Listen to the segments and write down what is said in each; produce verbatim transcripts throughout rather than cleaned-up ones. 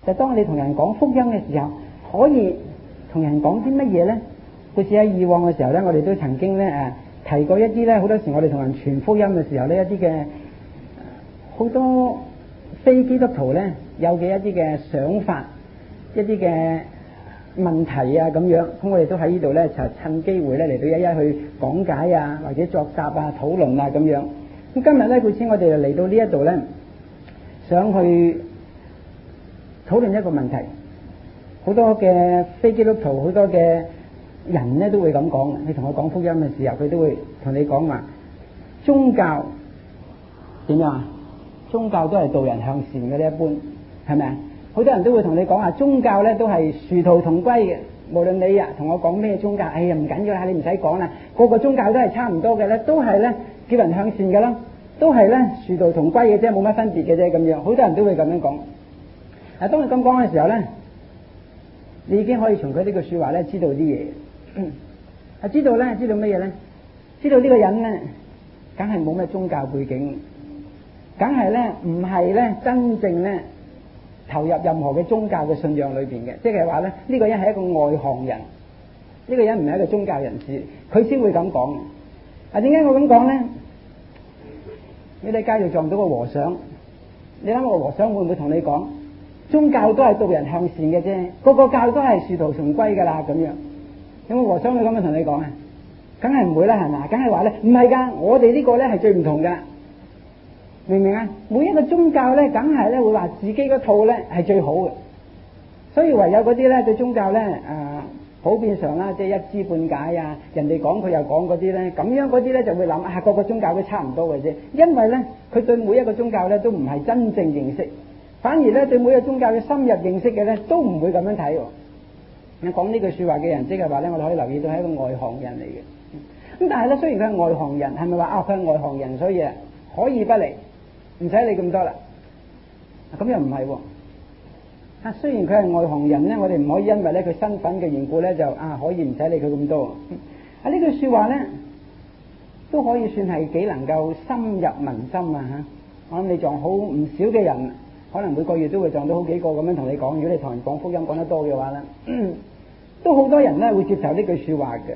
就當我哋同人講福音嘅時候，可以同人講啲乜嘢咧？好似喺以往嘅時候咧，我哋都曾經咧誒提過一啲咧，好多時我哋同人傳福音嘅時候咧，一啲嘅好多非基督徒咧有嘅一啲嘅想法，一啲嘅問題啊咁樣，咁我哋都喺呢度咧就趁機會咧嚟到一一去講解啊，或者作答啊、討論啊咁樣。咁今日咧，故此我哋就嚟到呢一度咧，想去討論一個問題。好多嘅非基督徒，好多嘅人咧都會咁講，你同佢講福音嘅時候，佢都會同你講話宗教點樣啊？宗教都係導人向善嘅呢，一般係咪啊？好多人都會同你講話宗教咧都係殊途同歸嘅，無論你啊同我講咩宗教，哎呀唔緊要啦，你唔使講啦，個個宗教都係差唔多嘅咧，都係咧叫人向善嘅啦，都係咧殊途同歸嘅啫，冇乜分別嘅啫咁樣。好多人都會咁樣講。啊，當你咁講嘅時候咧，你已經可以從佢呢句說話咧知道啲嘢。啊，知道咧，知道乜嘢咧？知道呢個人咧，梗係冇咩宗教背景，梗係咧唔係咧真正咧投入任何嘅宗教嘅信仰裏邊嘅，即係話咧呢個人係一個外行人，呢個人唔係一個宗教人士，佢先會咁講。啊，點解我咁講咧？你喺街度撞到個和尚，你諗個和尚會唔會同你講宗教都係導人向善嘅啫，個個教都係殊途同歸噶啦咁樣？有冇和尚會咁樣同你講啊？梗係唔會啦，係嘛？梗係話咧唔係噶，我哋呢個咧係最唔同噶，明唔明啊？每一個宗教咧，梗係咧會話自己嗰套咧係最好嘅，所以唯有嗰啲咧對宗教咧誒、呃、普遍上啦，即係一知半解啊，人哋講佢又講嗰啲咧，咁樣嗰啲咧就會諗啊，個個宗教都差唔多嘅啫，因為咧佢對每一個宗教咧都唔係真正認識，反而咧對每一個宗教嘅深入認識嘅咧都唔會咁樣睇。你講呢句說話嘅人，即係話咧，我哋可以留意到係一個外行人嚟嘅。咁但係咧，雖然佢係外行人，係咪話啊佢係外行人，所以啊可以不嚟，唔使理咁多啦？咁又唔係喎。啊，雖然佢係外行人咧，我哋唔可以因為咧佢身份嘅緣故咧，就啊可以唔使理佢咁多。啊，呢句說話咧都可以算係幾能夠深入民心啊！吓，我諗你撞好唔少嘅人。可能每個月都會撞到好幾個咁樣同你講，如果你同人講福音講得多嘅話咧，都好多人咧會接受呢句說話嘅。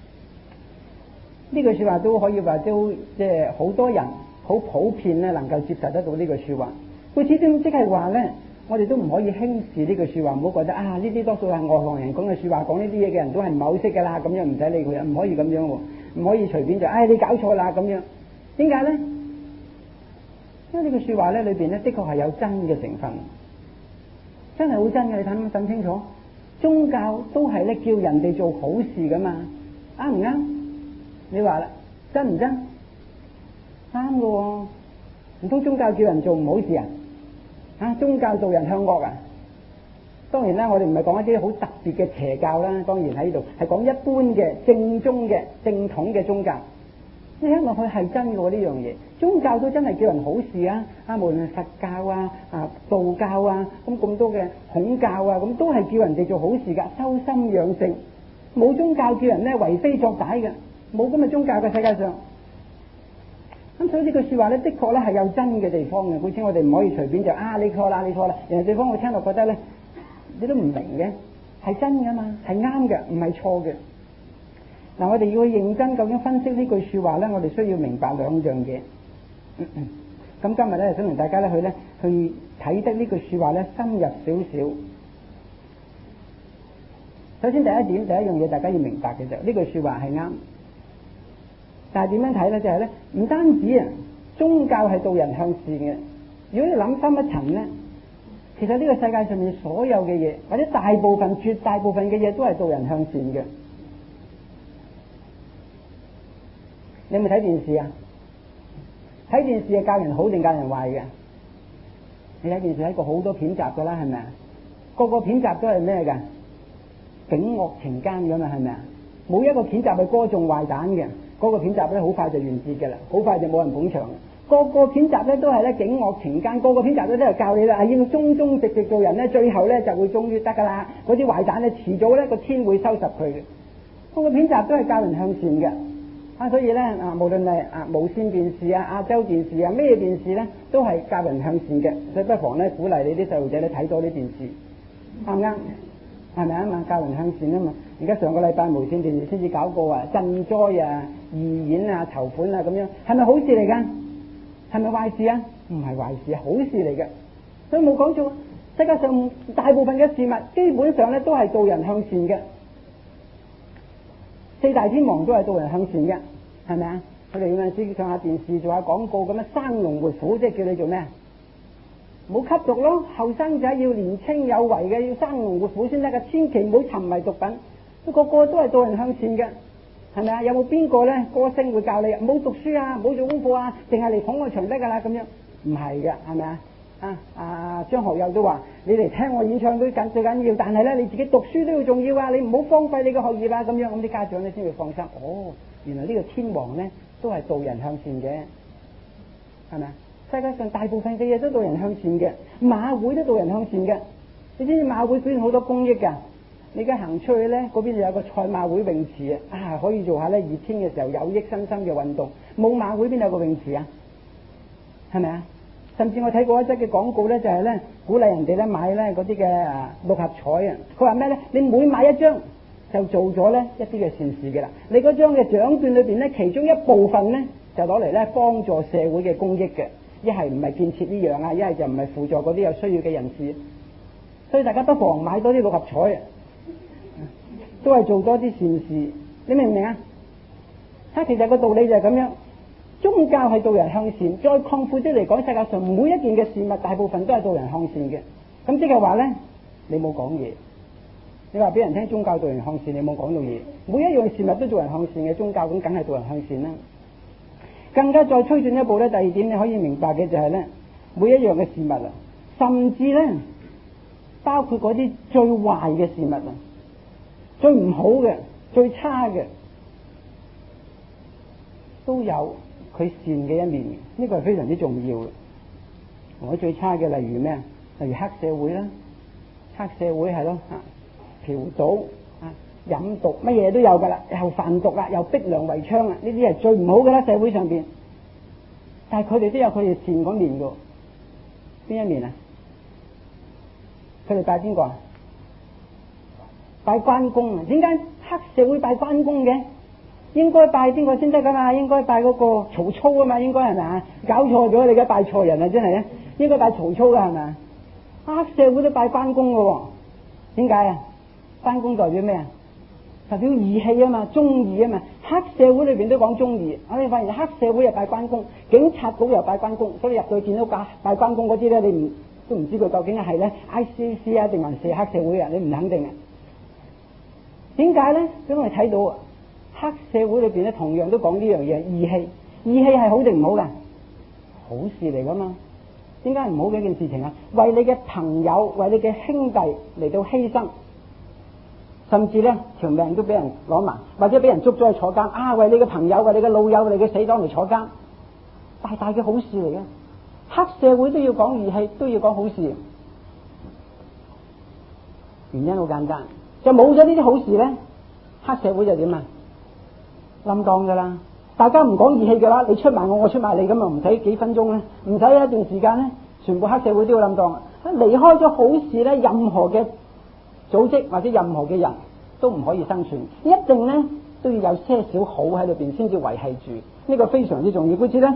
呢句說話都可以話都即係好多人好普遍咧能夠接受得到呢句說話。佢始終即係話咧，我哋都唔可以輕視呢句說話，唔好覺得啊呢啲多數係外行人講嘅說話，講呢啲嘢嘅人都係唔係好識噶啦，咁樣唔使理佢，唔可以咁樣，唔可以隨便就唉、哎、你搞錯啦咁樣。點解咧？因為呢句說話咧裏邊咧的確係有真嘅成分，真係好真嘅，你睇睇清楚。宗教都係咧叫人哋做好事噶嘛，啱唔啱？你話啦，真唔真？啱噶喎，唔通宗教叫人做唔好事啊？啊，宗教導人向惡啊？當然啦，我哋唔係講一啲好特別嘅邪教啦，當然喺呢度係講一般嘅正宗嘅正統嘅宗教。你聽落去係真嘅喎，呢樣嘢，宗教都真係叫人好事啊！啊，無論係佛教啊、啊道教啊，咁咁多嘅孔教啊，咁都係叫人哋做好事噶，修心養性。冇宗教叫人咧為非作歹嘅，冇咁嘅宗教嘅世界上。咁所以呢句說話咧，的確咧係有真嘅地方嘅。好似我哋唔可以隨便就啊你錯啦，你錯啦，人哋對方會聽落覺得咧，你都唔明嘅，係真噶嘛，係啱嘅，唔係錯嘅。嗱，我哋要去認真究竟分析呢句說話咧，我哋需要明白兩樣嘢。咁今日咧，想同大家咧去咧去睇得呢句說話咧深入少少。首先第一點，第一樣嘢大家要明白嘅就呢句說話係啱，但係點樣睇咧？就係咧，唔單止啊，宗教係導人向善嘅。如果你諗深一層咧，其實呢個世界上面所有嘅嘢，或者大部分、絕大部分嘅嘢都係導人向善嘅。你有冇睇電視啊？睇電視係教人好定教人壞嘅？你睇電視睇過好多片集噶啦，係咪啊？個個片集都係咩噶？警惡懲奸噶嘛，係咪啊？冇一個片集係歌頌壞蛋嘅，嗰個片集咧好快就完結噶啦，好快就冇人捧場。個個片集咧都係咧警惡懲奸，個個片集咧都係教你啦，係要忠忠直直做人咧，最後咧就會終於得噶啦。嗰啲壞蛋咧遲早咧個天會收拾佢嘅。個個片集都係教人向善嘅。 啊，所以咧啊，無論係啊無線電視啊、亞洲電視啊、咩電視咧，都係教人向善嘅。所以不妨咧鼓勵你啲細路仔咧睇多啲電視，啱唔啱？係咪啊嘛？教人向善啊嘛！而家上個禮拜無線電視先至搞過啊，賑災啊、義演啊、籌款啊咁樣，係咪好事嚟㗎？係咪壞事啊？唔係壞事，好事嚟嘅。所以冇講錯，世界上大部分嘅事物基本上咧都係導人向善嘅。四大天王都係導人向善嘅，係咪啊？佢哋有陣時上下電視做下廣告咁樣生龍活虎，即係叫你做咩？冇吸毒咯，後生仔要年青有為嘅，要生龍活虎先得嘅，千祈唔好沉迷毒品。個個都係導人向善嘅，係咪啊？有冇邊個咧歌星會教你唔好讀書啊，唔好做功課啊，淨係嚟捧個場得㗎啦咁樣？唔係嘅，係咪啊？啊啊張學友都話：你嚟聽我演唱會緊最緊要，但係咧你自己讀書都要重要啊！你唔好荒廢你嘅學業啊！咁樣咁啲家長咧先會放心。哦，原來呢個天王咧都係導人向善嘅，係咪啊？世界上大部分嘅嘢都導人向善嘅，馬會都導人向善嘅。你知唔知馬會表現好多公益㗎？你而家行出去咧，嗰邊就有個賽馬會泳池啊，啊可以做下咧熱天嘅時候有益身心嘅運動。冇馬會邊有個泳池啊？係咪啊？甚至我睇過一則嘅廣告咧，就係咧鼓勵人哋咧買咧嗰啲嘅啊六合彩啊。佢話咩咧？你每買一張就做咗咧一啲嘅善事嘅啦。你嗰張嘅獎券裏邊咧，其中一部分咧就攞嚟咧幫助社會嘅公益嘅。一係唔係建設呢樣啊，一係就唔係輔助嗰啲有需要嘅人士。所以大家不妨買多啲六合彩啊，都係做多啲善事。你明唔明啊？啊，其實個道理就係咁樣。宗教係導人向善，再擴闊啲嚟講，世界上每一件嘅事物大部分都係導人向善嘅。咁即係話咧，你冇講嘢，你話俾人聽宗教導人向善，你冇講到嘢。每一樣事物都導人向善嘅宗教，咁梗係導人向善啦。更加再推進一步咧，第二點你可以明白嘅就係咧，每一樣嘅事物啊，甚至咧包括嗰啲最壞嘅事物啊，最唔好嘅、最差嘅，都有佢善嘅一面，呢個係非常之重要嘅。我最差嘅例如咩啊？例如黑社會啦，黑社會係咯啊，嫖賭啊、飲毒，乜嘢都有噶啦，又販毒啊，又逼良為娼啊，呢啲係最唔好噶啦，社會上邊。但係佢哋都有佢哋善嗰面噶，邊一面啊？佢哋拜邊個啊？拜關公啊？點解黑社會拜關公嘅？應該拜邊個先得噶嘛？應該拜嗰個曹操啊嘛？應該係咪啊？搞錯咗，你而家拜錯人啊！真係啊！應該拜曹操噶係咪？黑社會都拜關公噶，點解啊？關公代表咩啊？代表義氣啊嘛，忠義啊嘛。黑社會裏邊都講忠義，我哋發現黑社會又拜關公，警察局又拜關公，所以入到去見到拜拜關公嗰啲咧，你唔都唔知佢究竟係咧 I C C 啊定還是黑社會啊？你唔肯定啊？點解咧？因為睇到黑社會裏邊咧，同樣都講呢樣嘢，義氣。義氣係好定唔好噶？好事嚟噶嘛？點解唔好嘅一件事情啊？為你嘅朋友，為你嘅兄弟嚟到犧牲，甚至咧條命都俾人攞埋，或者俾人捉咗去坐監啊！為你嘅朋友，為你嘅老友，為你嘅死黨嚟坐監，大大嘅好事嚟嘅。黑社會都要講義氣，都要講好事。原因好簡單，就冇咗呢啲好事咧，黑社會就點啊？冧檔噶啦！大家唔講義氣嘅話，你出賣我，我出賣你，咁啊唔使幾分鐘咧，唔使一段時間咧，全部黑社會都要冧檔。離開咗好事咧，任何嘅組織或者任何嘅人都唔可以生存，一定咧都要有些少好喺裏邊先至維繫住，呢個非常之重要。故此咧，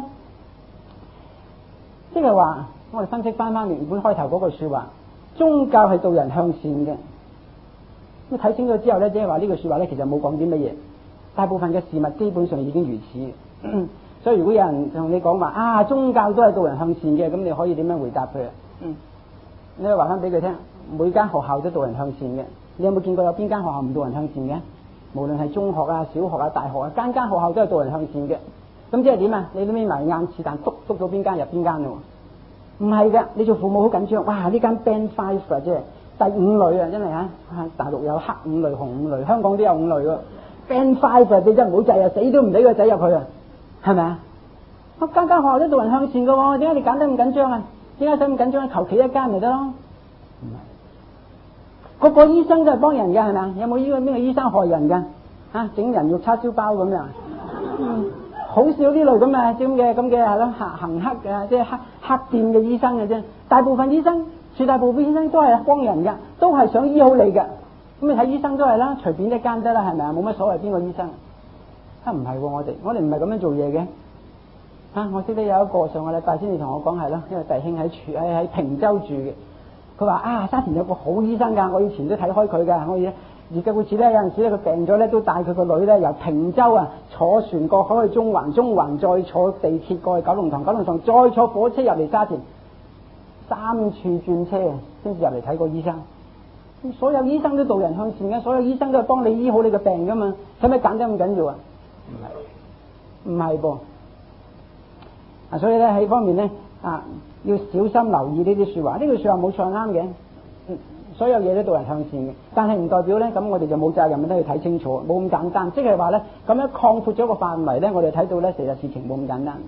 即係話我哋分析翻翻原本開頭嗰句說話，宗教係導人向善嘅。咁睇清楚之後咧，即係話呢句說話咧，其實冇講啲乜嘢。大部分嘅事物基本上已經如此，所以如果有人同你講話啊，宗教都係導人向善嘅，咁你可以點樣回答佢啊？嗯，你可以話翻俾佢聽，每間學校都導人向善嘅。你有冇見過有邊間學校唔導人向善嘅？無論係中學啊、小學啊、大學啊，間間學校都係導人向善嘅。咁即係點啊？你都眯埋眼，是但督督到邊間入邊間咯？唔係噶，你做父母好緊張。哇！呢間 Band Five 啊，即係第五類啊，真係啊！大陸有黑五類、紅五類，香港都有五類喎。Band Five 啊，你真係唔好制啊，死都唔俾個仔入去啊，係咪啊？我間間學校都導人向善噶喎，點解你揀得咁緊張啊？點解使咁緊張？求其一間咪得咯？唔係，個個醫生都係幫人嘅，係咪啊？有冇呢個邊個醫生害人噶？啊，整人肉叉燒包咁樣， 嗯，好少呢類咁嘅咁嘅咁嘅係咯，行行黑嘅即係黑黑店嘅醫生嘅啫。大部分醫生，絕大部分醫生都係幫人㗎，都係想醫好你㗎。咁你睇醫生都係啦，隨便一間得啦，係咪啊？冇乜所謂邊個醫生。啊，唔係喎，我哋我哋唔係咁樣做嘢嘅。啊，我識得有一個上個禮拜先至同我講係咯，因為弟兄喺處喺喺平洲住嘅。佢話啊，沙田有個好醫生㗎，我以前都睇開佢㗎。我而而家好似咧有陣時咧佢病咗咧，都帶佢個女咧由平洲啊坐船過海去中環，中環再坐地鐵過去九龍塘，九龍塘再坐火車入嚟沙田，三處轉車先至入嚟睇個醫生。咁所有醫生都導人向善嘅，所有醫生都係幫你醫好你嘅病㗎嘛，使乜揀得咁緊要啊？唔係，唔係噃。啊，所以咧喺方面咧啊，要小心留意呢啲説話。呢句説話冇錯啱嘅，所有嘢都導人向善嘅，但係唔代表咧咁我哋就冇責任都要睇清楚，冇咁簡單。即係話咧咁樣擴闊咗個範圍咧，我哋睇到咧其實事情冇咁簡單。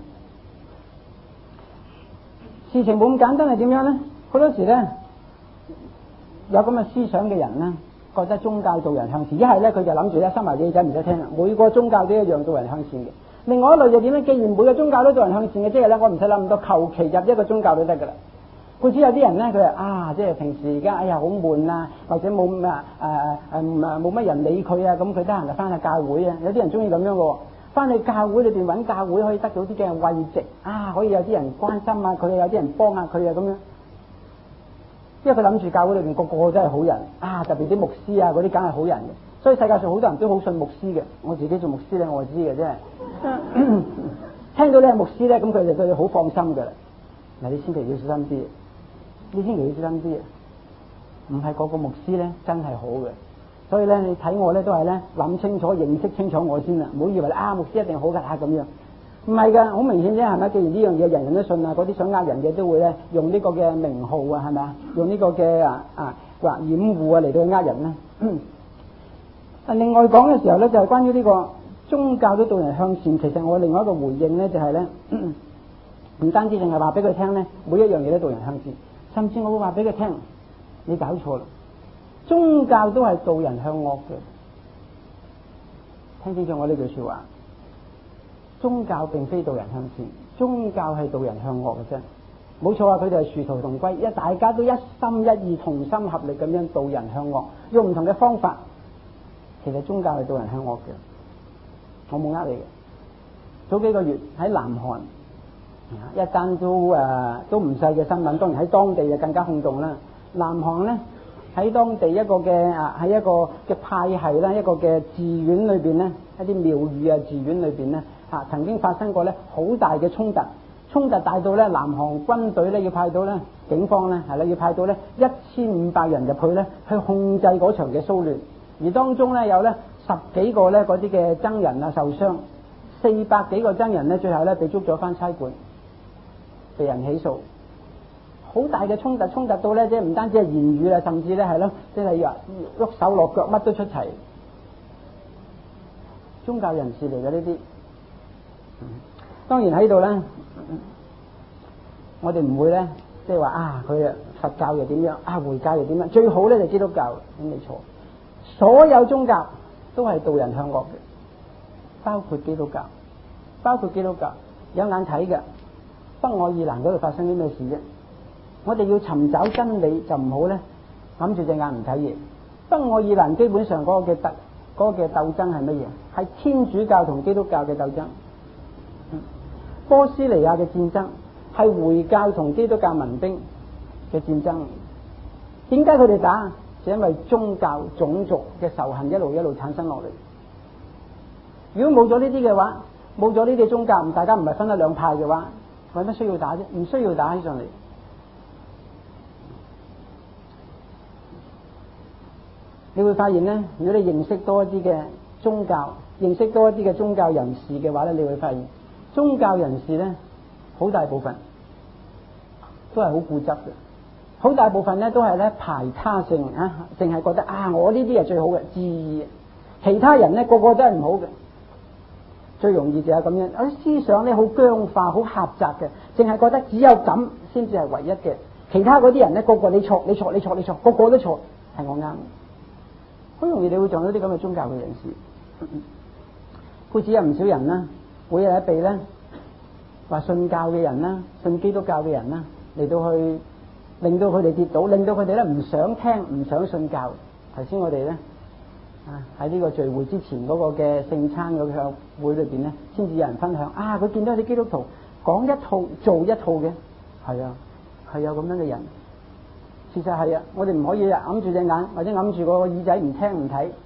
事情冇咁簡單係點樣咧？好多時咧有咁嘅思想嘅人咧，覺得宗教導人向善，一係咧佢就諗住咧收埋耳仔唔使聽啦，每個宗教都一樣導人向善嘅。另外一類就點咧？既然每個宗教都導人向善嘅，即係咧我唔使諗咁多，求其入一個宗教都得噶啦。故此有啲人咧，佢話啊，即係平時而家哎呀好悶啊，或者冇咩誒誒誒冇乜人理佢啊，咁佢得閒就翻下教會啊。有啲人中意咁樣嘅喎，翻去教會裏邊揾教會可以得到啲嘅慰藉啊，可以有啲人關心啊佢，有啲人幫下佢啊咁樣。因為佢諗住教會裏邊個個都係好人啊，特別啲牧師啊嗰啲梗係好人嘅，所以世界上好多人都好信牧師嘅。我自己做牧師咧，我就知嘅啫。聽到你係牧師咧，咁佢哋對你好放心嘅啦。嗱，你千祈要小心啲，你千祈要小心啲，唔係個個牧師咧真係好嘅。所以咧，你睇我咧都係咧諗清楚、認識清楚我先啦，唔好以為啊牧師一定好㗎嚇咁樣。唔係㗎，好明顯啫，係咪？既然呢樣嘢人人都信啊，嗰啲想呃人嘅都會咧用呢個嘅名號啊，係咪啊？用呢個嘅啊啊或掩護啊嚟到去呃人啦。啊，另外講嘅時候咧，就係、是、關於呢個宗教都導人向善。其實我另外一個回應咧，就係、是、咧，唔單止淨係話俾佢聽咧，每一樣嘢都導人向善，甚至我會話俾佢聽，你搞錯啦，宗教都係導人向惡嘅。聽清楚我呢句説話。宗教並非導人向善，宗教係導人向惡嘅啫。冇錯啊，佢哋係殊途同歸，一大家都一心一意、同心合力咁樣導人向惡，用唔同嘅方法。其實宗教係導人向惡嘅，我冇呃你嘅。早幾個月喺南韓一單都誒、呃、都唔細嘅新聞，當然喺當地就更加轟動啦。南韓咧喺當地一個嘅啊喺一個嘅派系啦，一個嘅寺院裏邊咧，一啲廟宇啊寺院裏邊咧。啊！曾經發生過咧好大嘅衝突，衝突大到咧南韓軍隊咧要派到咧警方咧係啦，要派到咧一千五百人入去咧去控制嗰場嘅騷亂，而當中咧有咧十幾個咧嗰啲嘅僧人啊受傷，四百幾個僧人咧最後咧被捉咗返差館，被人起訴。好大嘅衝突，衝突到咧即係唔單止係言語啦，甚至咧係咯，即係話喐手落腳乜都出齊。宗教人士嚟嘅呢啲。當然喺度咧，我哋唔會咧，即係話啊，佢啊佛教又點樣啊，回教又點樣，最好咧就基督教，咁冇錯。所有宗教都係導人向惡嘅，包括基督教，包括基督教有眼睇嘅。北愛爾蘭嗰度發生啲咩事啫？我哋要尋找真理，就唔好咧揞住隻眼唔睇嘢。北愛爾蘭基本上嗰個嘅鬥嗰個嘅鬥爭係乜嘢？係天主教同基督教嘅鬥爭。波斯尼亞嘅戰爭係回教同基督教民兵嘅戰爭。點解佢哋打？就因為宗教種族嘅仇恨一路一路產生落嚟。如果冇咗呢啲嘅話，冇咗呢啲宗教，大家唔係分得兩派嘅話，為乜需要打啫？唔需要打起上嚟。你會發現咧，如果你認識多一啲嘅宗教，認識多一啲嘅宗教人士嘅話咧，你會發現。宗教人士咧，好大部分都係好固執嘅，好大部分咧都係咧排他性啊，淨係覺得啊，我呢啲係最好嘅，自義，其他人咧個個都係唔好嘅，最容易就係咁樣。啲思想咧好僵化、好狹窄嘅，淨係覺得只有咁先至係唯一嘅，其他嗰啲人咧個個你錯、你錯、你錯、你錯，個個都錯，係我啱。好容易你會撞到啲咁嘅宗教嘅人士，故此有唔少人啦。 每日被咧話信教嘅人啦，信基督教嘅人啦，嚟到去令到佢哋跌倒，令到佢哋咧唔想聽，唔想信教。頭先我哋咧啊喺呢個聚會之前嗰個嘅聖餐嗰個會裏邊咧，先至有人分享啊，佢見到啲基督徒講一套做一套嘅，係啊，係有咁樣嘅人。事實係啊，我哋唔可以揞住隻眼或者揞住個耳仔唔聽唔睇。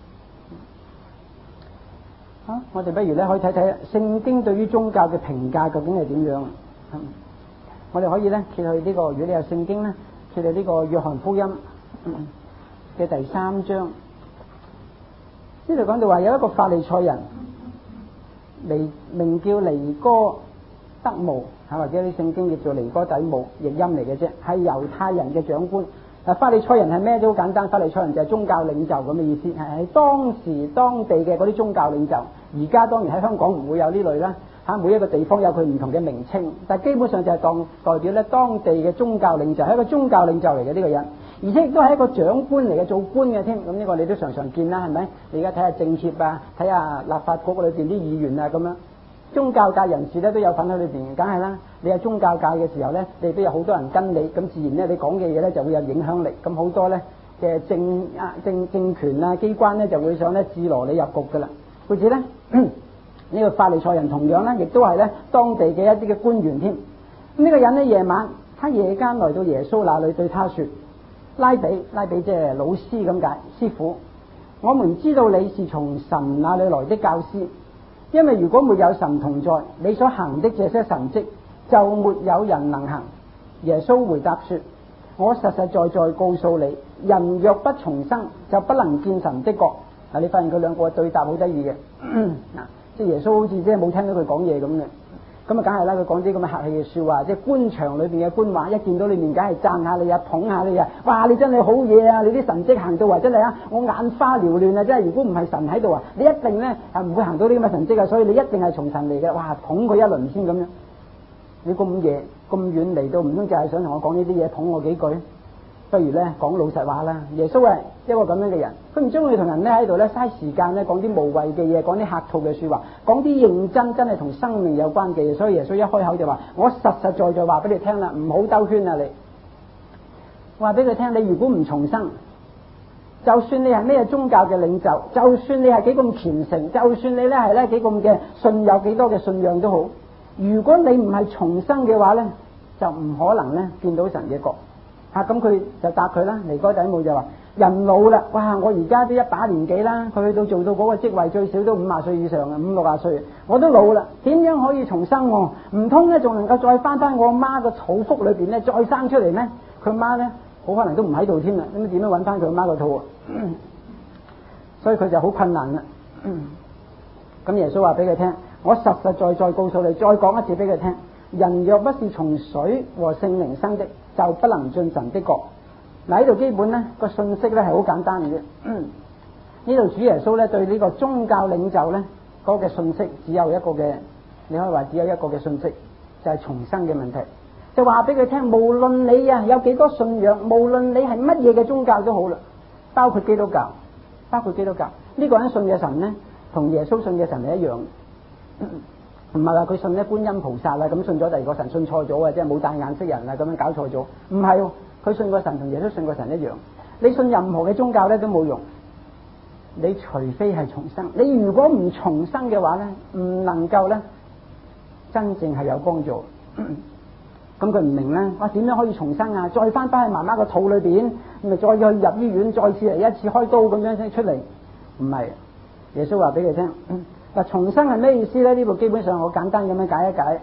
啊，我哋不如咧可以睇睇聖經對於宗教嘅評價究竟係點樣。嗯、我哋可以咧揭去呢、這個，如果你有聖經咧，揭去呢個約翰福音嘅第三章。呢度講到話有一個法利賽人，名名叫尼哥德慕，嚇或者啲聖經譯做尼哥底母，譯音嚟嘅啫，係猶太人嘅長官。嗱，法利賽人係咩都好簡單，法利賽人就係宗教領袖咁嘅意思，係當時當地嘅嗰啲宗教領袖。而家當然喺香港唔會有呢類啦，嚇每一個地方有佢唔同嘅名稱，但係基本上就係當代表咧當地嘅宗教領袖，係一個宗教領袖嚟嘅呢個人，而且亦都係一個長官嚟嘅，做官嘅添。咁呢個你都常常見啦，係咪？你而家睇下政協啊，睇下立法局裏邊啲議員啊咁樣。宗教界人士咧都有份喺裏邊，梗係啦。你係宗教界嘅時候咧，你都有好多人跟你，咁自然咧你講嘅嘢咧就會有影響力。咁好多咧嘅政啊政政權啊機關咧就會想咧置羅你入局噶啦。故此咧呢個法利賽人同樣咧，亦都係咧當地嘅一啲嘅官員添。咁呢個人咧夜晚，他夜間來到耶穌那裏，對他說：拉比，拉比即係老師咁解，師傅，我們知道你是從神那裏來的教師。因為如果沒有神同在，你所行的這些神蹟就沒有人能行。耶穌回答說：我實實在在告訴你，人若不重生，就不能見神的國。嗱，你發現佢兩個對答好得意嘅，嗱，即係耶穌好似即係冇聽到佢講嘢咁嘅，咁啊梗係啦，佢講啲咁嘅客氣嘅說話，即係官場裏邊嘅官話，一見到你面梗係讚下你啊，捧下你啊，哇！你真係好嘢啊，你啲神蹟行到啊，真係啊，我眼花繚亂啊，真係如果唔係神喺度啊，你一定咧係唔會行到啲咁嘅神蹟啊，所以你一定係從神嚟嘅，哇！捧佢一輪先咁樣，你咁夜咁遠嚟到，唔通就係想同我講呢啲嘢，捧我幾句？不如咧講老實話啦，耶穌係一個咁樣嘅人，佢唔中意同人咧喺度咧嘥時間咧講啲無謂嘅嘢，講啲客套嘅說話，講啲認真真係同生命有關嘅嘢。所以耶穌一開口就話：我實實在在話俾你聽啦，唔好兜圈啊！你話俾佢聽，你如果唔重生，就算你係咩宗教嘅領袖，就算你係幾咁虔誠，就算你咧係咧幾咁嘅信有幾多嘅信仰都好，如果你唔係重生嘅話咧，就唔可能咧見到神嘅國。啊，咁佢就答佢啦。尼哥底母就話：人老啦，哇！我而家都一把年紀啦，佢去到做到嗰個職位最少都五十歲以上啊，五六十歲，我都老啦，點樣可以重生我？唔通咧仲能夠再翻翻我媽個肚腹裏邊咧再生出嚟咩？佢媽咧好可能都唔喺度添啦，咁點樣揾翻佢媽個肚啊？所以佢就好困難啦。咁耶穌話俾佢聽：我實實在在告訴你，再講一次俾佢聽，人若不是從水和聖靈生的，就不能進神的國。嗱，呢度基本咧個信息咧係好簡單嘅啫。呢度主耶穌咧對呢個宗教領袖咧嗰個嘅信息只有一個嘅，你可以話只有一個嘅信息，就係重生嘅問題。就話俾佢聽，無論你啊有幾多信仰，無論你係乜嘢嘅宗教都好啦，包括基督教，包括基督教呢個人信嘅神咧，同耶穌信嘅神係一樣。唔係話佢信咧觀音菩薩啦，咁信咗第二個神信錯咗啊，即係冇戴眼識人啦，咁樣搞錯咗。唔係，佢信個神同耶穌信個神一樣。你信任何嘅宗教咧都冇用，你除非係重生。你如果唔重生嘅話咧，唔能夠咧真正係有幫助。咁佢唔明咧，哇點樣可以重生啊？再翻翻去媽媽個肚裏邊，咪再去入醫院，再次嚟一次開刀咁樣先出嚟？唔係，耶穌話俾佢聽。嗱，重生係咩意思咧？呢部基本上我簡單咁樣解一解。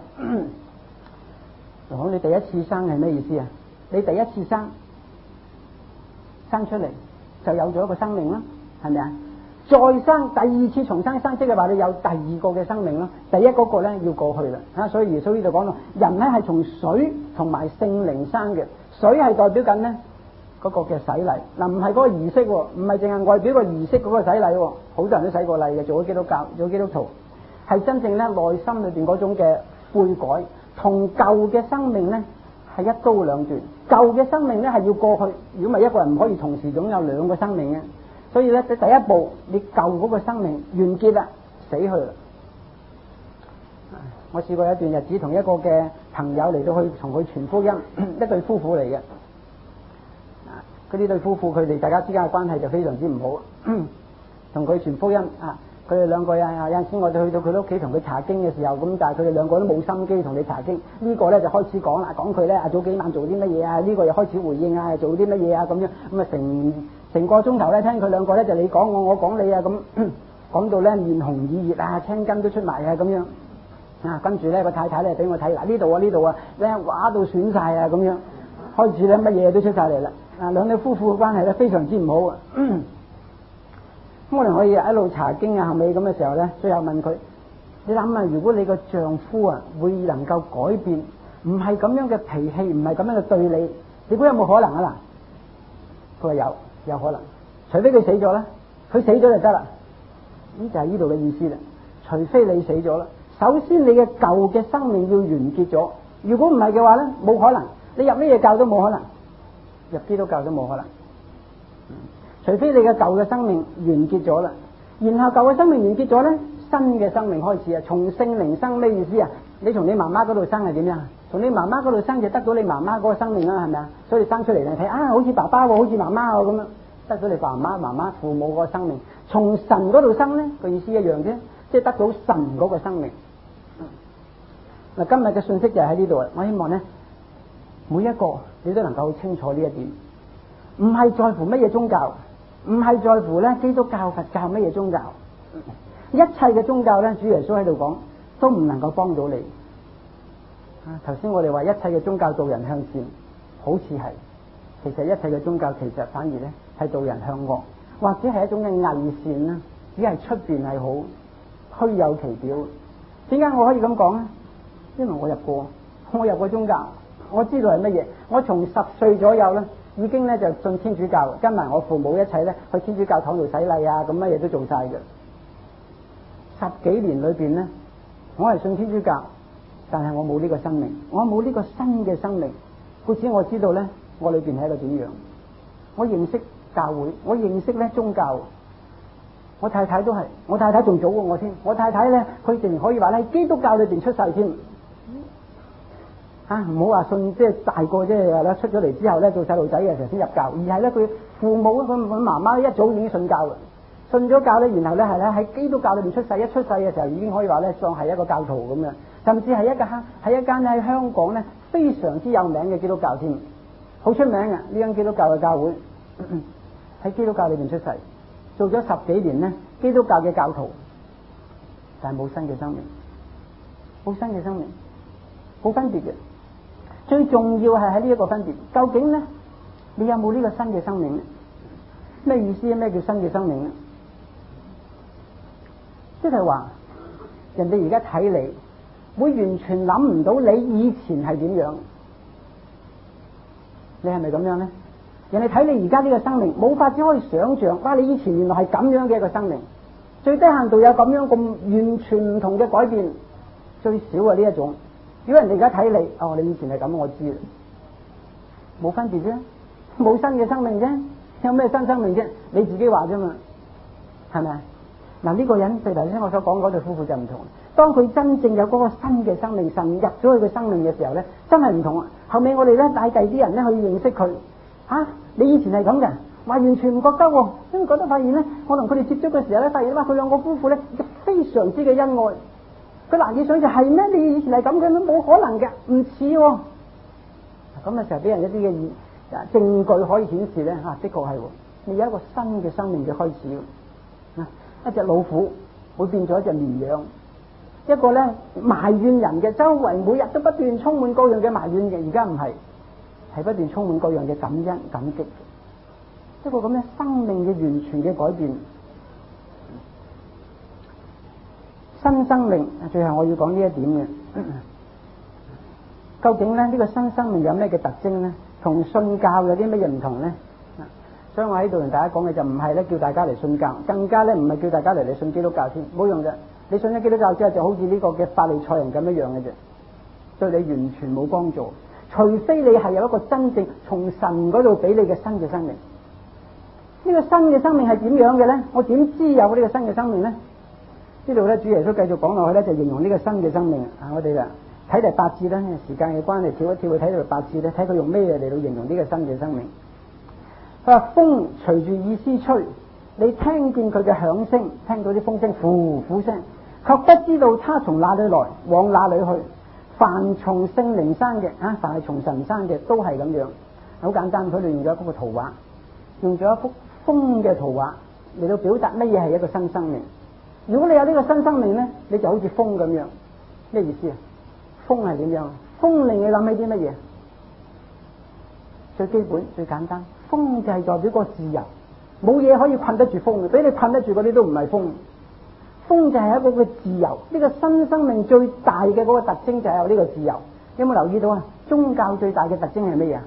好，你第一次生係咩意思啊？你第一次生生出嚟就有咗一個生命啦，係咪啊？再生第二次重生生，即係話你有第二個嘅生命咯。第一嗰個咧要過去啦，啊，所以耶穌呢度講到人咧係從水同埋聖靈生嘅，水係代表緊咧嗰個嘅洗禮，嗱唔係嗰個儀式，唔係淨係外表個儀式嗰個洗禮，好多人都洗過禮嘅，做咗基督教，做咗基督徒，係真正咧內心裏邊嗰種嘅悔改，同舊嘅生命咧係一刀兩斷。舊嘅生命咧係要過去，如果唔係一個人唔可以同時擁有兩個生命嘅。所以咧，第一步你舊嗰個生命完結啦，死去啦。 我試過有一段日子同一個嘅朋友嚟到去同佢傳福音，一對夫婦嚟嘅。啊，佢呢對夫婦佢哋大家之間嘅關係就非常之唔好，同佢傳福音啊。佢哋兩個啊，有陣時我哋去到佢屋企同佢查經嘅時候，咁但係佢哋兩個都冇心機同你查經。呢、這個咧就開始講啦，講佢咧啊早幾晚做啲乜嘢啊，呢、這個又開始回應啊，做啲乜嘢啊咁樣，咁啊成成個鐘頭咧聽佢兩個咧就你講我，我講你啊咁，講到咧面紅耳熱啊，青筋都出埋啊咁樣啊，跟住咧個太太咧俾我睇嗱呢度啊呢度啊，咧畫到損晒啊咁樣，開始咧乜嘢都出晒嚟啦。啊，兩對夫婦嘅關係咧非常之唔好啊。咁我哋可以一路查經啊，後尾咁嘅時候咧，最後問佢：你諗下，如果你個丈夫啊會能夠改變，唔係咁樣嘅脾氣，唔係咁樣嘅對你，你估有冇可能啊？嗱，佢話有，有可能，除非佢死咗啦，佢死咗就得啦。呢就係呢度嘅意思啦。除非你死咗啦，首先你嘅舊嘅生命要完結咗。如果唔係嘅話咧，冇可能，你入咩嘢教都冇可能，入基督教都冇可能。除非你嘅舊嘅生命完結咗啦，然後舊嘅生命完結咗咧，新嘅生命開始啊，從聖靈生咩意思啊？你從你媽媽嗰度生係點樣？從你媽媽嗰度生就得到你媽媽嗰個生命啦，係咪啊？所以生出嚟你睇啊，好似爸爸喎，好似媽媽喎咁樣，得到你爸媽媽媽父母嗰個生命。從神嗰度生咧，個意思一樣啫，即係得到神嗰個生命。嗱，今日嘅信息就喺呢度啊！我希望咧，每一個你都能夠清楚呢一點，唔係在乎乜嘢宗教。唔係在乎咧基督教、佛教乜嘢宗教，一切嘅宗教咧，主耶穌喺度講都唔能夠幫到你。啊，頭先我哋話一切嘅宗教導人向善，好似係，其實一切嘅宗教其實反而咧係導人向惡，或者係一種嘅偽善啦，只係出邊係好虛有其表。點解我可以咁講咧？因為我入過，我入過宗教，我知道係乜嘢。我從十歲左右咧。已經咧就信天主教，跟埋我父母一齊咧去天主教堂度洗禮啊，咁乜嘢都做晒嘅。十幾年裏邊咧，我係信天主教，但係我冇呢個生命，我冇呢個新嘅生命。故此我知道咧，我裏邊係一個點樣。我認識教會，我認識咧宗教。我太太都係，我太太仲早過我添。我太太咧，佢淨可以話咧喺基督教裏邊出世添。吓，唔好話信，即係大個即係話咧出咗嚟之後咧做細路仔嘅時候先入教，而係咧佢父母佢佢媽媽一早已經信教嘅，信咗教咧，然後咧係咧喺基督教裏邊出世，一出世嘅時候已經可以話咧當係一個教徒咁樣，甚至係一個喺一間喺香港咧非常之有名嘅基督教添，好出名嘅呢間基督教嘅教會，喺基督教裏邊出世，做咗十幾年咧基督教嘅教徒，但係冇新嘅生命，冇新嘅生命，冇分別嘅。最重要係喺呢一個分別，究竟咧你有冇呢個新嘅生命咧？咩意思啊？咩叫新嘅生命咧？即係話人哋而家睇你，會完全諗唔到你以前係點樣，你係咪咁樣咧？人哋睇你而家呢個生命，冇法子可以想象，哇！你以前原來係咁樣嘅一個生命，最低限度有咁樣咁完全唔同嘅改變，最少啊呢一種。如果人哋而家睇你，哦，你以前係咁，我知啦，冇分別啫，冇新嘅生命啫，有咩新生命啫？你自己話啫嘛，係咪啊？嗱，呢個人對頭先我所講嗰對夫婦就唔同，當佢真正有嗰個新嘅生命，神入咗佢嘅生命嘅時候咧，真係唔同啊！後尾我哋咧帶第啲人咧去認識佢，吓、啊，你以前係咁嘅，話完全唔覺得喎，因為覺得發現咧，我同佢哋接觸嘅時候咧，發現哇，佢兩個夫婦咧非常之嘅恩愛。佢難以想象係咩？你以前係咁嘅咩？冇可能嘅，唔似喎。咁嘅時候俾人一啲嘅證據可以顯示咧，嚇、啊，的確係喎。你有一個新嘅生命嘅開始喎。啊，一隻老虎會變咗一隻綿羊，一個咧埋怨人嘅，周圍每日都不斷充滿各樣嘅埋怨嘅，而家唔係，係不斷充滿各樣嘅感恩感激。一個咁樣生命嘅完全嘅改變。新生命，最後我要講呢一點嘅，究竟咧呢、這個新生命有咩嘅特徵咧？同信教有啲乜嘢唔同咧？所以我喺度同大家講嘅就唔係咧叫大家嚟信教，更加咧唔係叫大家嚟嚟信基督教添，冇用嘅。你信咗基督教之後就好似呢個嘅法利賽人咁一樣嘅啫，對你完全冇幫助。除非你係有一個真正從神嗰度俾你嘅新嘅生命。呢、這個新嘅生命係點樣嘅咧？我點知有呢個新嘅生命咧？ 呢度咧主耶穌繼續講落去咧，就形容呢個新嘅生命啊！我哋啦睇第八節啦，時間嘅關係跳一跳去睇第八節咧，睇佢用咩嘢嚟到形容呢個新嘅生命。佢話風隨住意思吹，你聽見佢嘅響聲，聽到啲風聲呼呼聲，卻不知道他從哪裏來，往哪裏去。凡從聖靈生嘅啊，凡係從神生嘅都係咁樣。好簡單，佢哋用咗一幅圖畫，用咗一幅風嘅圖畫嚟到表達乜嘢係一個新生命。如果你有呢個新生命咧，你就好似風咁樣。咩意思啊？風係點樣？風令你諗起啲乜嘢？最基本最簡單，風就係代表個自由，冇嘢可以困得住風嘅，俾你困得住嗰啲都唔係風。風就係一個嘅自由，呢個新生命最大嘅嗰個特徵就係有呢個自由。有冇留意到啊？宗教最大嘅特徵係乜嘢？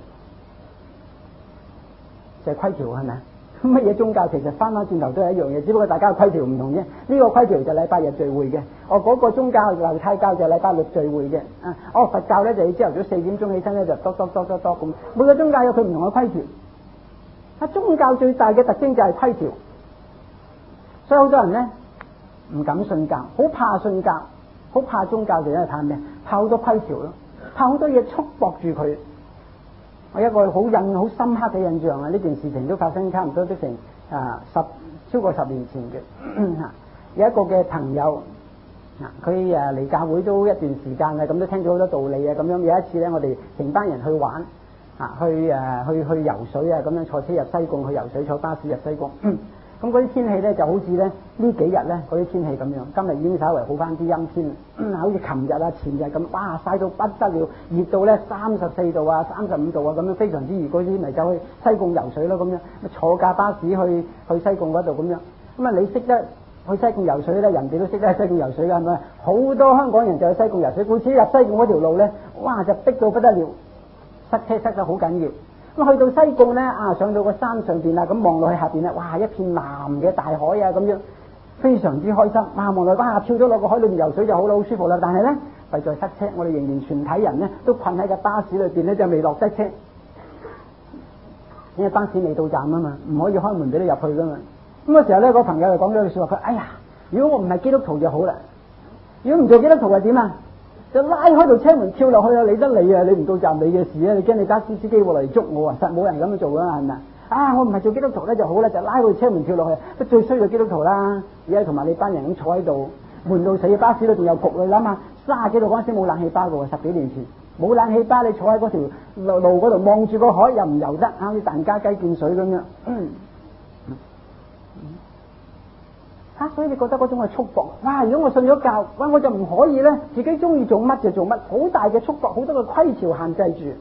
就係規條，係咪啊？乜嘢宗教其實翻返轉頭都係一樣嘢，只不過大家嘅規條唔同啫。呢個規條就禮拜日聚會嘅，哦嗰個宗教猶太教就禮拜六聚會嘅，啊哦佛教咧就要朝頭早四點鐘起身咧就多多多多多咁。每個宗教有佢唔同嘅規條。啊，宗教最大嘅特徵就係規條，所以好多人咧唔敢信教，好怕信教，好怕宗教，就因為怕咩？怕好多規條咯，怕好多嘢束縛住佢。我一個好印好深刻嘅印象啊！呢件事情都發生差唔多都成啊十超過十年前嘅。有一個嘅朋友啊，佢誒嚟教會都一段時間啦，咁都聽咗好多道理啊，咁樣有一次咧，我哋成班人去玩啊，去誒去去游水啊，咁樣坐車入西貢去游水，坐巴士入西貢。咁嗰啲天氣咧就好似咧呢幾日咧嗰啲天氣咁樣，今日已經稍為好翻啲陰天，嗯、好似琴日啊前日咁，哇曬到不得了，熱到咧三十四度啊三十五度啊咁樣，非常之熱。嗰啲咪走去西貢游水咯，咁樣坐架巴士去去西貢嗰度咁樣。咁啊你識得去西貢游水咧，人哋都識得去西貢游水㗎，係咪？好多香港人就去西貢游水，每次入西貢嗰條路咧，哇就逼到不得了，塞車塞得好緊要。咁去到西貢咧，啊上到個山上邊啦，咁望落去下邊咧，哇一片藍嘅大海啊，咁樣非常之開心。哇望落去，哇跳咗落個海裏面游水就好啦，好舒服啦。但係咧，為在塞車，我哋仍然全體人咧都困喺個巴士裏邊咧，就未落得車，因為巴士未到站啊嘛，唔可以開門俾你入去噶嘛。咁嗰時候咧，個朋友就講咗句說話，佢哎呀，如果我唔係基督徒就好啦，如果唔做基督徒係點啊？就拉開到車門跳落去啊！理得你啊！你唔到站你嘅事啊！你驚你揸司司機過嚟捉我啊！實冇人咁樣做噶係咪啊？我唔係做基督徒咧就好啦，就拉開車門跳落去，都最衰嘅基督徒啦！而家同埋你班人咁坐喺度，悶到死，巴士裏邊又焗，你諗下，三十幾度嗰陣時冇冷氣包噶喎，十幾年前冇冷氣包，你坐喺嗰條路路嗰度望住個海又唔游得，好似蛋家雞見水咁樣。嗯啊！所以你覺得嗰種係束縛，哇！如果我信咗教，哇！我就唔可以咧，自己中意做乜就做乜，好大嘅束縛，好多嘅規條限制住。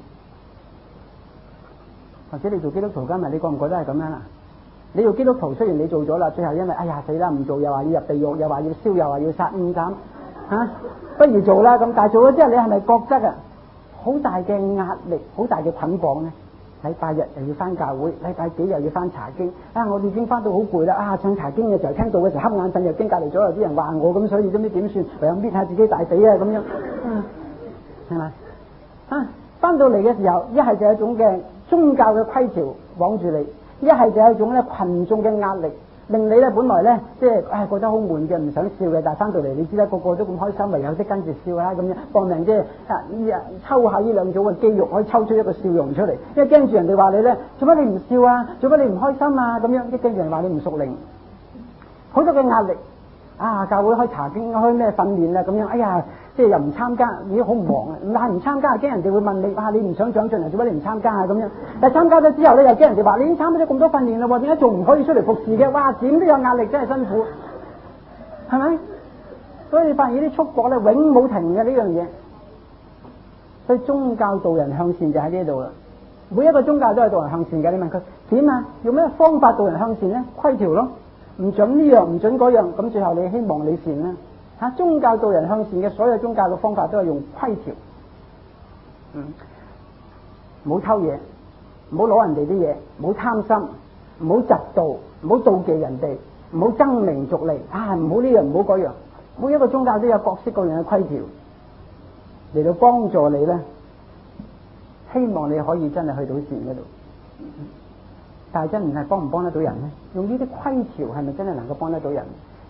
或者你做基督徒今日，你覺唔覺得係咁樣啊？你做基督徒雖然你做咗啦，最後因為哎呀死啦唔做，又話要入地獄，又話要燒，又話要殺咁慘嚇，不如做啦咁。但係做咗之後，你係咪覺得啊好大嘅壓力，好大嘅捆綁咧？禮拜日又要翻教會，禮拜幾又要翻查經啊！我哋已經翻到好攰啦啊！上查經嘅時候聽到嘅時候瞌眼瞓，又驚隔離咗有啲人話我咁，所以都唔知點算，唯有搣下自己大髀啊咁樣，係咪啊？翻到嚟嘅時候，一係就有一種嘅宗教嘅規條綁住你，一係就有一種咧群眾嘅壓力，令你咧本來咧即係唉覺得好悶嘅，唔想笑嘅，但係翻到嚟你知啦，個個都咁開心，唯有識跟住笑啦咁樣，搏命即係啊抽下呢兩組嘅肌肉，可以抽出一個笑容出嚟，因為驚住人哋話你咧，做乜你唔笑啊？做乜你唔開心啊？咁樣，一驚住人話你唔屬靈，好多嘅壓力啊！教會開查經開咩訓練啊咁樣，哎呀，即係又唔參加，已經好唔忙啊！唔係唔參加，驚人哋會問你，哇！你唔想長進啊？做乜你唔參加啊？咁樣，但係參加咗之後咧，又驚人哋話你已經參加咗咁多訓練啦，點解仲唔可以出嚟服侍嘅？哇！點都有壓力，真係辛苦，係咪？所以你發現呢啲束縛咧，永冇停嘅呢樣嘢。所以宗教導人向善就喺呢度啦。每一個宗教都係導人向善嘅。你問佢點啊？用咩方法導人向善咧？規條咯，唔准呢樣，唔准嗰樣，咁最後你希望你善啦。吓、啊，宗教導人向善嘅所有宗教嘅方法都係用規條。嗯，唔好偷嘢，唔好攞人哋啲嘢，唔好貪心，唔好嫉妒，唔好妒忌人哋，唔好爭名逐利，啊，唔好呢樣，唔好嗰樣。每一個宗教都有各式各樣嘅規條嚟到幫助你咧，希望你可以真係去到善嗰度。但係真唔係幫唔幫得到人咧？用呢啲規條係咪真係能夠幫得到人？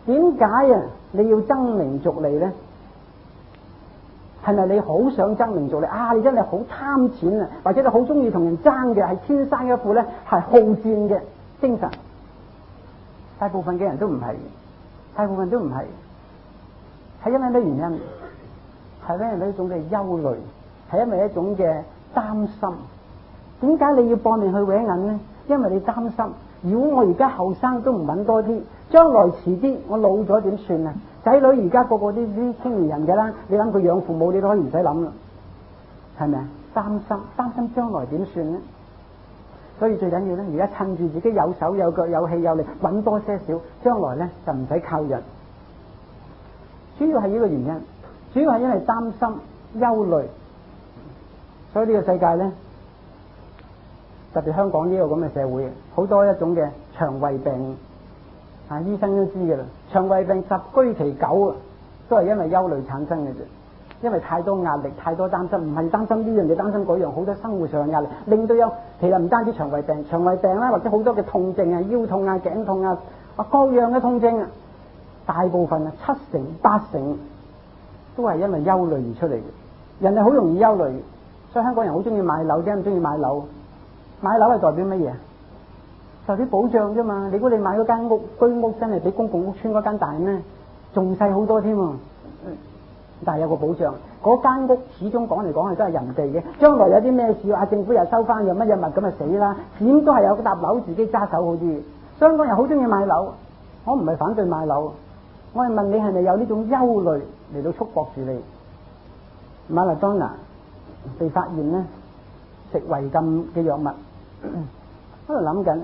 點解啊？你要爭名逐利咧？係咪你好想爭名逐利啊？你真係好貪錢啊，或者你好中意同人爭嘅，係天生一副咧係好戰嘅精神。大部分嘅人都唔係，大部分都唔係，係因為咩原因？係因為一種嘅憂慮，係因為一種嘅擔心。點解你要搏命去搲銀呢？因為你擔心，如果我而家後生都唔揾多啲，將來遲啲我老咗點算啊？仔女而家個個啲啲青年人嘅啦，你諗佢養父母，你都可以唔使諗啦，係咪啊？擔心，擔心將來點算呢？所以最緊要咧，而家趁住自己有手有腳有氣有力，揾多些少，將來咧就唔使靠人。主要係呢個原因，主要係因為擔心憂慮，所以呢個世界咧，特別香港呢個咁嘅社會，好多一種嘅腸胃病啊，醫生都知噶啦，腸胃病十居其九啊，都係因為憂慮產生嘅啫。因為太多壓力，太多擔心，唔係擔心呢樣，你擔心嗰樣，好多生活上嘅壓力，令到有其實唔單止腸胃病，腸胃病啦，或者好多嘅痛症啊，腰痛啊、頸痛啊，啊各樣嘅痛症啊，大部分啊七成八成都係因為憂慮而出嚟嘅。人係好容易憂慮，所以香港人好中意買樓，點解唔中意買樓？買樓係代表乜嘢？代表保障啫嘛。你估你買嗰間屋居屋真係比公共屋邨嗰間大咩？仲細好多添啊！但係有個保障，嗰間屋始終講嚟講去都係人哋嘅，將來有啲咩事啊，政府又收翻又乜嘢物咁啊死啦！點都係有搭樓自己揸手好啲。香港人好中意買樓，我唔係反對買樓，我係問你係咪有呢種憂慮嚟到束縛住你？馬勒當拿被發現呢食違禁嘅藥物，喺度諗緊。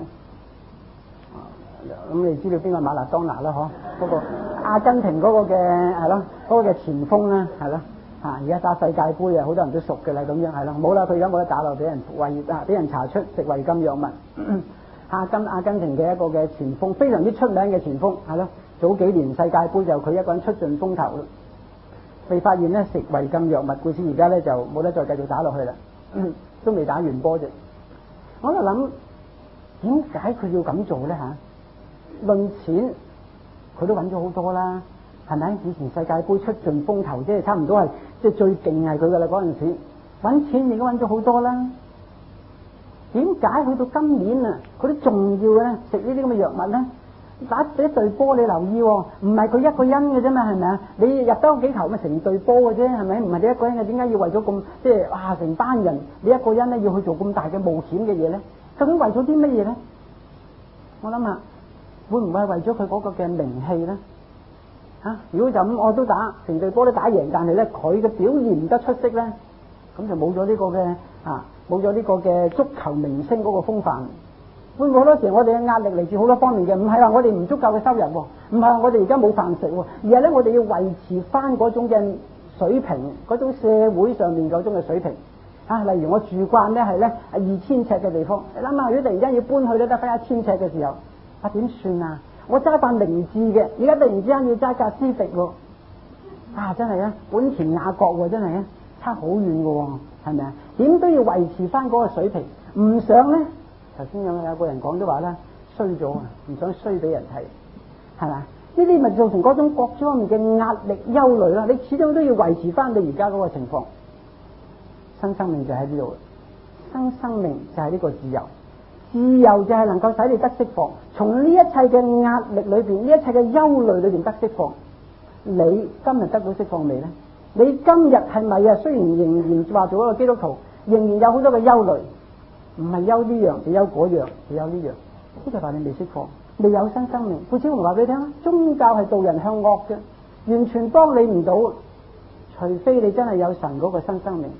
咁你知道邊個馬勒當拿啦？嗬，嗰個阿根廷嗰個嘅係咯，嗰個嘅前鋒啦，係咯，啊而家打世界盃啊，好多人都熟嘅啦，咁樣係咯，冇啦，佢而家冇得打啦，俾人違啊，俾人查出食違禁藥物。阿根阿根廷嘅一個嘅前鋒，非常之出名嘅前鋒，係咯，早幾年世界盃就佢一個人出盡風頭啦，被發現咧食違禁藥物，故此而家咧就冇得再繼續打落去啦，都未打完波啫。我喺度諗，點解佢要咁做咧嚇？論錢，佢都揾咗好多啦，係咪？以前世界盃出盡風頭，即係差唔多係即係最勁係佢噶啦嗰陣時，揾錢亦都揾咗好多啦。點解去到今年啊，佢都仲要咧食呢啲咁嘅藥物咧？打一隊波你留意，唔係佢一個人嘅啫嘛，係咪啊？你入多幾球咪成隊波嘅啫，係咪？唔係你一個人嘅，點解要為咗咁即係哇成班人你一個人咧要去做咁大嘅冒險嘅嘢咧？究竟為咗啲乜嘢咧？我諗下。會唔會係為咗佢嗰個嘅名氣咧？嚇、啊！如果就咁我都打成隊波都打贏，但係咧佢嘅表現唔得出色咧，咁就冇咗呢個嘅啊，冇咗呢個嘅足球明星嗰個風範。會唔會好多時我哋嘅壓力嚟自好多方面嘅？唔係話我哋唔足夠嘅收入喎，唔係話我哋而家冇飯食喎，而係咧我哋要維持翻嗰種嘅水平，嗰種社會上面嗰種嘅水平。啊，例如我住慣咧係咧二千尺嘅地方，你諗下，如果突然間要搬去咧得翻一千尺嘅時候。啊點算啊！我揸架明治嘅，而家突然之間要揸架思域喎，啊真係啊，本田雅閣喎，真係啊，差好遠嘅喎，係咪啊？點都要維持翻嗰個水平，唔想咧，頭先有有個人講都話啦，衰咗啊，唔想衰俾人睇，係咪？呢啲咪造成嗰種各方面嘅壓力、憂慮啦。你始終都要維持翻你而家嗰個情況。新生命就喺呢度，新生命就係呢個自由。自由就係能夠使你得釋放，從呢一切嘅壓力裏邊，呢一切嘅憂慮裏邊得釋放。你今日得到釋放未呢？你今日係咪啊？雖然仍然話做一個基督徒，仍然有好多嘅憂慮，唔係憂呢樣，就憂嗰樣，就憂呢樣。呢個話你未釋放，未有新生命。故此我話俾你聽啦，宗教係導人向惡嘅，完全幫你唔到，除非你真係有神嗰個新生命。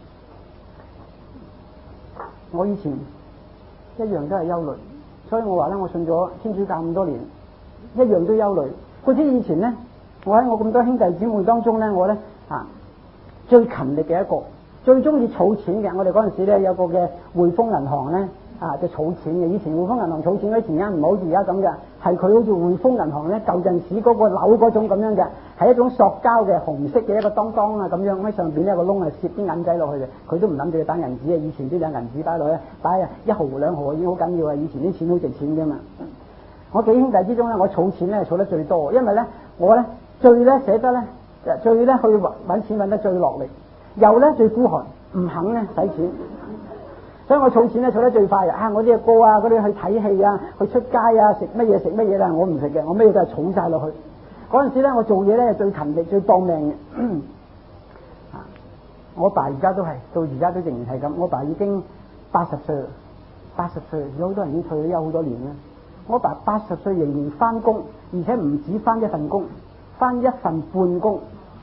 我以前。一樣都係憂慮，所以我話咧，我信咗天主教咁多年，一樣都憂慮。好似以前咧，我喺我咁多兄弟姊妹當中咧，我咧啊最勤力嘅一個，最中意儲錢嘅。我哋嗰陣時咧有個嘅匯豐銀行咧啊，就儲錢嘅。以前匯豐銀行儲錢嗰啲錢間唔好似而家咁嘅，係佢好似匯豐銀行咧舊陣時嗰個樓嗰種咁樣嘅，係一種塑膠嘅紅色嘅一個當當啊咁樣，喺上邊有個窿啊，攝啲銀仔落去嘅。佢都唔諗住打銀紙啊，以前都有銀紙擺落去，擺啊一毫兩毫已經好緊要啊。以前啲錢好值錢㗎嘛。 我幾兄弟之中咧，我儲錢咧儲得最多，因為咧我咧最咧捨得咧，最咧去揾錢揾得最落力，又咧最孤寒，唔肯咧使錢，所以我儲錢咧儲得最快啊！我啲歌啊，嗰啲去睇戲啊，去出街啊，食乜嘢食乜嘢啦，我唔食嘅，我乜嘢都係儲晒落去。嗰陣時咧，我做嘢咧最勤力、最搏命嘅。啊，我爸而家都係，到而家都仍然係咁。我爸已經八十歲啦，八十歲，有好多人已經退咗休好多年啦。我爸八十歲仍然翻工，而且唔止翻一份工，翻一份半工。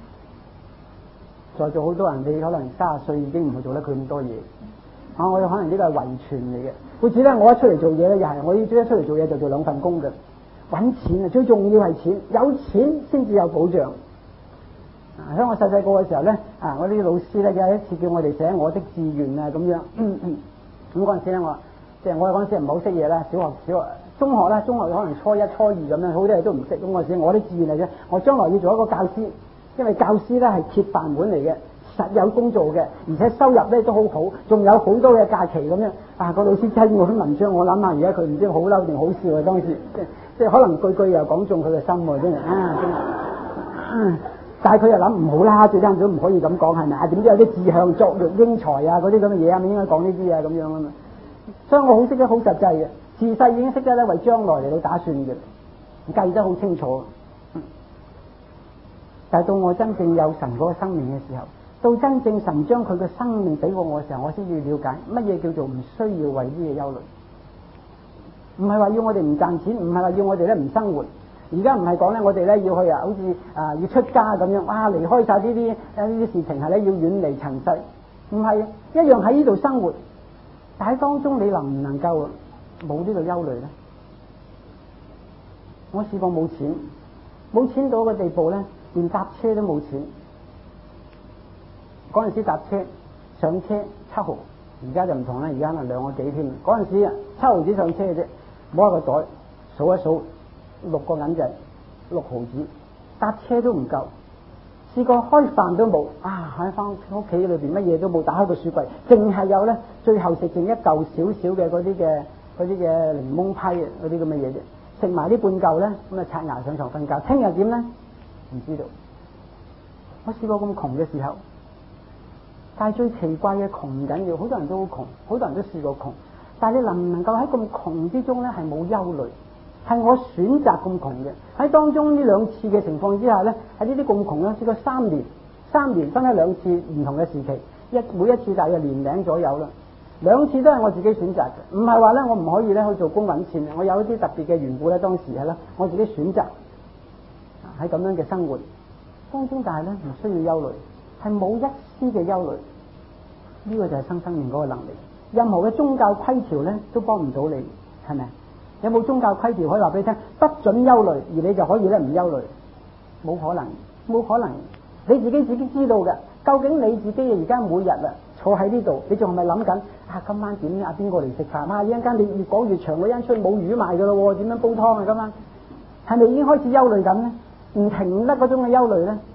在座好多人，你可能三十歲已經唔會做得佢咁多嘢。啊，我有可能呢個係遺傳嚟嘅。好似咧，我一出嚟做嘢咧，又係我要一出嚟做嘢就做兩份工嘅。揾錢啊，最重要係錢，有錢先至有保障。啊，喺我細細個嘅時候咧，啊，我啲老師咧有一次叫我哋寫我的志願啊咁樣。咁嗰陣時咧，我即係我嗰陣時唔係好識嘢啦，小學、小學、中學啦，中學可能初一、初二咁樣，好多嘢都唔識。咁嗰陣時我啲志願嚟啫，我將來要做一個教師，因為教師咧係鐵飯碗嚟嘅，實有工做嘅，而且收入咧都好好，仲有好多嘅假期咁樣。啊，個老師睇我啲文章，我諗下而家佢唔知好嬲定好笑啊！當時即係即係可能句句又講中佢嘅心喎，真係啊！真係啊，但係佢又諗唔好啦，最啱都唔可以咁講係咪啊？點知有啲志向作育英才啊嗰啲咁嘅嘢啊，咪應該講呢啲啊咁樣啊嘛。所以我好識得好實際嘅，自細已經識得咧為將來嚟到打算嘅，計得好清楚。但係到我真正有神嗰個生命嘅時候，到真正神將佢嘅生命俾過我嘅時候，我先至了解乜嘢叫做唔需要為呢嘢憂慮。唔係話要我哋唔賺錢，唔係話要我哋咧唔生活。而家唔係講咧，我哋咧要去啊，好似啊要出家咁樣，哇離開晒呢啲呢啲事情係咧要遠離塵世。唔係一樣喺呢度生活，但喺當中你能唔能夠冇呢個憂慮咧？我試過冇錢，冇錢到一個地步咧，連搭車都冇錢。嗰陣時搭車上車七毫，而家就唔同啦，而家可能兩個幾添。嗰陣時啊七毫子上車嘅啫，摸下個袋數一數六個銀仔，六毫子，搭車都唔夠。試過開飯都冇啊！喺翻屋企裏邊乜嘢都冇，打開個雪櫃，淨係有咧最後食剩一嚿少少嘅嗰啲嘅嗰啲嘅檸檬批啊嗰啲咁嘅嘢啫，食埋呢半嚿咧咁啊刷牙上床瞓覺。聽日點咧？唔知道。我試過咁窮嘅時候。但係最奇怪嘅窮唔緊要，好多人都好窮，好多人都試過窮。但係你能唔能夠喺咁窮之中咧係冇憂慮？係我選擇咁窮嘅。喺當中呢兩次嘅情況之下咧，喺呢啲咁窮咧，試過三年，三年分喺兩次唔同嘅時期，一每一次大約年零左右啦。兩次都係我自己選擇嘅，唔係話咧我唔可以咧去做工揾錢。我有一啲特別嘅緣故咧，當時係啦，我自己選擇喺咁樣嘅生活當中，但係咧唔需要憂慮。係冇一絲嘅憂慮，呢個就係生生命嗰個能力。任何嘅宗教規條咧都幫唔到你，係咪？有冇宗教規條可以話俾你聽？不准憂慮，而你就可以咧唔憂慮？冇可能，冇可能。你自己自己知道嘅。究竟你自己而家每日啊坐喺呢度，你仲係咪諗緊啊？今晚點啊？邊個嚟食飯啊？一陣間你越講越長，嗰陣出去冇魚賣噶咯？點樣煲湯啊？今晚係咪已經開始憂慮緊咧？唔停得嗰種嘅憂慮咧？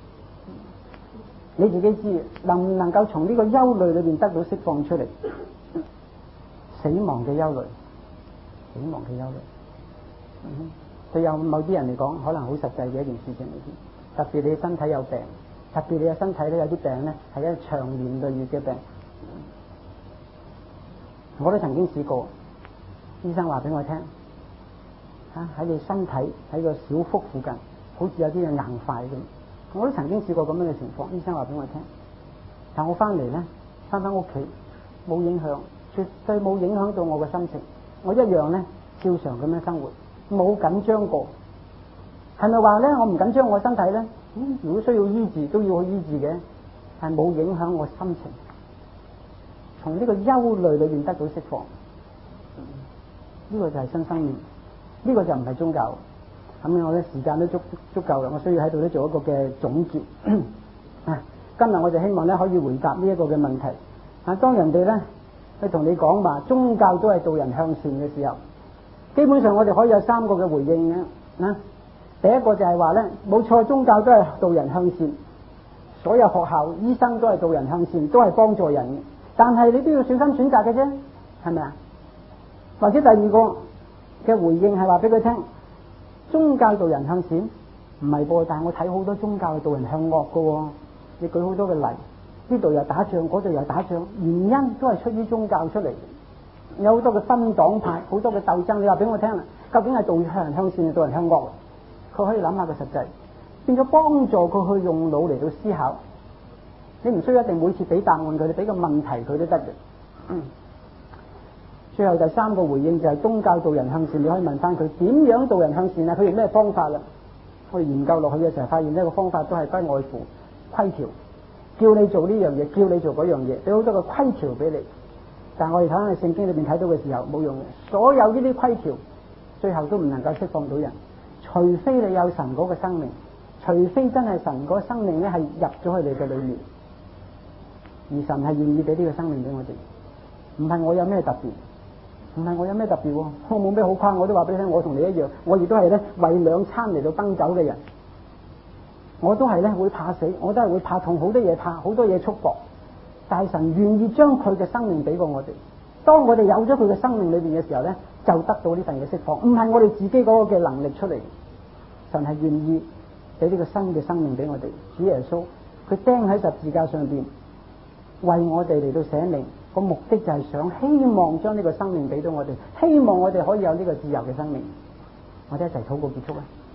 你自己知，能唔能夠從呢個憂慮裏邊得到釋放出嚟？死亡嘅憂慮，死亡嘅憂慮，嗯，對有某啲人嚟講，可能好實際嘅一件事情嚟嘅。特別你身體有病，特別你嘅身體咧有啲病咧係一長年累月嘅病。我都曾經試過，醫生話俾我聽，啊喺你身體喺個小腹附近，好似有啲嘢硬塊咁。我都曾經試過咁樣嘅情況，醫生話俾我聽，但我翻嚟咧，翻翻屋企冇影響，絕對冇影響到我嘅心情，我一樣咧照常咁樣生活，冇緊張過。係咪話咧我唔緊張我身體咧？嗯，如果需要醫治都要去醫治嘅，係冇影響我心情，從呢個憂慮裏邊得到釋放。呢個就係新生命，呢個就唔係宗教。咁我咧時間都足足夠啦，我需要喺度咧做一個嘅總結。啊，今日我就希望咧可以回答呢一個嘅問題。啊，當人哋咧去同你講話宗教都係導人向善嘅時候，基本上我哋可以有三個嘅回應嘅。啊，第一個就係話咧，冇錯，宗教都係導人向善，所有學校、醫生都係導人向善，都係幫助人嘅。但係你都要小心選擇嘅啫，係咪啊？或者第二個， 嘅回應係話俾佢聽，宗教導人向善唔係噃，但係我睇好多宗教導人向惡㗎喎。你舉好多嘅例，呢度又打仗，嗰度又打仗，原因都係出於宗教出嚟。有好多嘅分黨派，好多嘅鬥爭。你話俾我聽啦，究竟係導人向善定導人向惡？佢可以諗下個實際，變咗幫助佢去用腦嚟到思考。你唔需要一定每次俾答案佢，你俾個問題佢都得嘅。嗯。最後第三個回應就係宗教導人向善，你可以問翻佢點樣導人向善啊？佢用咩方法啦？我哋研究落去嘅時候，發現呢個方法都係不外乎規條，叫你做呢樣嘢，叫你做嗰樣嘢，俾好多個規條俾你。但係我哋睇喺聖經裏面睇到嘅時候冇用嘅，所有呢啲規條最後都唔能夠釋放到人，除非你有神嗰個生命，除非真係神嗰個生命咧係入咗去你嘅裏面，而神係願意俾呢個生命俾我哋，唔係我有咩特別，唔係我有咩特別，我冇咩好誇，我都話俾你聽，我同你一樣，我亦都係咧為兩餐嚟到奔走嘅人，我都係咧會怕死，我都係會怕痛，好多嘢怕，好多嘢束縛。但係神願意將佢嘅生命俾過我哋，當我哋有咗佢嘅生命裏邊嘅時候咧，就得到呢份嘅釋放，唔係我哋自己嗰個嘅能力出嚟，神係願意俾呢個新嘅生命俾我哋。主耶穌佢釘喺十字架上邊，為我哋嚟到捨命，個目的就係想希望將呢個生命俾到我哋，希望我哋可以有呢個自由嘅生命。我哋一齊禱告結束啦。